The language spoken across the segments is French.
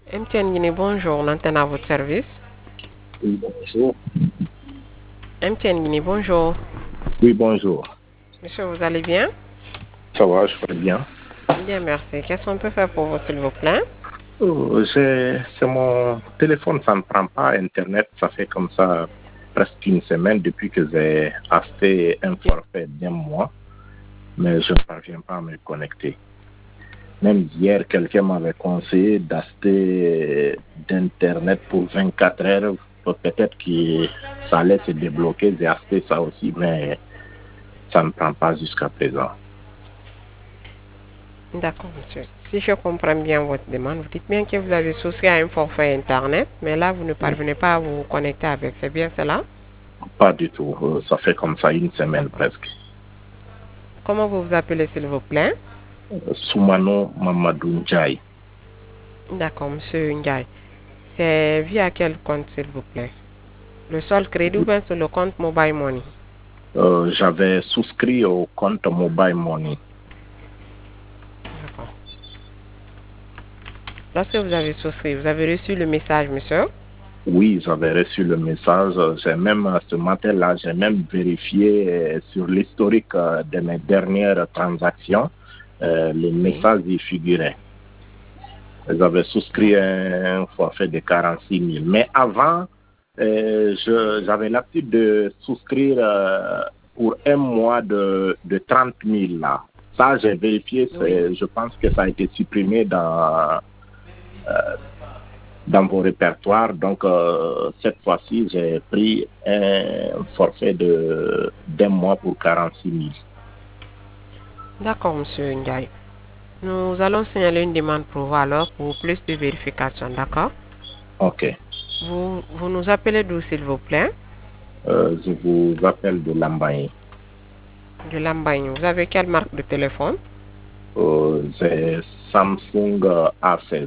MTN Guinée, bonjour, l'antenne à votre service. Oui, bonjour. MTN Guinée, bonjour. Oui, bonjour. Monsieur, vous allez bien? Ça va, je vais bien. Bien, merci. Qu'est-ce qu'on peut faire pour vous, s'il vous plaît? C'est mon téléphone, ça ne prend pas Internet. Ça fait comme ça presque une semaine depuis que j'ai acheté un forfait d'un mois, mais je ne parviens pas à me connecter. Même hier, quelqu'un m'avait conseillé d'acheter d'Internet pour 24 heures. Peut-être que ça allait se débloquer. J'ai acheté ça aussi, mais ça ne prend pas jusqu'à présent. D'accord, monsieur. Si je comprends bien votre demande, vous dites bien que vous avez souscrit à un forfait Internet, mais là, vous ne parvenez pas à vous connecter avec. C'est bien cela? Pas du tout. Ça fait comme ça une semaine D'accord. presque. Comment vous vous appelez, s'il vous plaît? Soumano Mamadou Ndiaye. D'accord, monsieur Ndiaye. C'est via quel compte, s'il vous plaît? Le sol crédit ou bien sur le compte Mobile Money? J'avais souscrit au compte Mobile Money. D'accord. Lorsque vous avez souscrit, vous avez reçu le message, monsieur? Oui, j'avais reçu le message. J'ai même, ce matin-là, j'ai même vérifié sur l'historique de mes dernières transactions. Le Oui. message y figurait. J'avais souscrit D'accord. un forfait de 46 000. Mais avant, j'avais l'habitude de souscrire pour un mois de 30 000 là. Ça, j'ai vérifié, Oui. je pense que ça a été supprimé dans vos répertoires. Donc, cette fois-ci, j'ai pris un forfait d'un mois pour 46 000. D'accord, monsieur Ndiaye. Nous allons signaler une demande pour vous alors pour plus de vérification, d'accord? OK. Vous nous appelez d'où, s'il vous plaît? Je vous appelle de Lambaye. De Lambagne. Vous avez quelle marque de téléphone? C'est Samsung A16.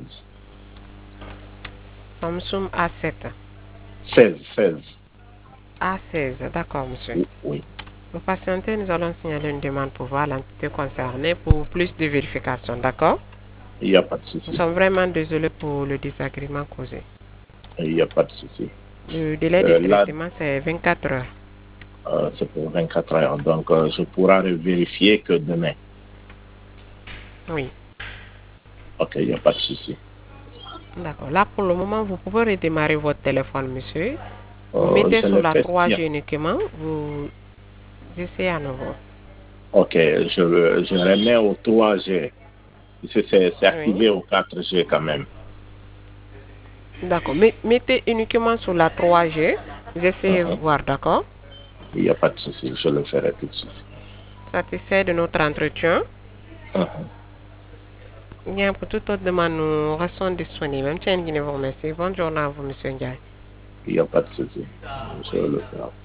Samsung A7. 16. A16, d'accord, monsieur. Oui. Vous patientez, nous allons signaler une demande pour voir l'entité concernée pour plus de vérification, d'accord? Il n'y a pas de Nous souci. sommes vraiment désolés pour le désagrément causé. Il n'y a pas de souci. Le délai de Là, traitement, c'est 24 heures. c'est pour 24 heures. Donc, je pourrai vérifier que demain. Oui, OK, il n'y a pas de souci. d'accord. Là, pour le moment, vous pouvez redémarrer votre téléphone, monsieur. Vous mettez Je sur l'ai la fait. 3G uniquement, vous essayez à nouveau. OK, je remets au 3G. C'est Oui, activé au 4G quand même. d'accord. Mettez uniquement sur la 3G. Vous essayez de Mhm. voir, d'accord? Il n'y a pas de souci. Je le ferai tout de suite. Satisfait de notre entretien. Mhm. Bien, pour toute autre demande, nous restons disponibles. Même si vous remercie. Bonne journée à vous, monsieur Ndiaye. Il n'y a pas de souci. Je le ferai.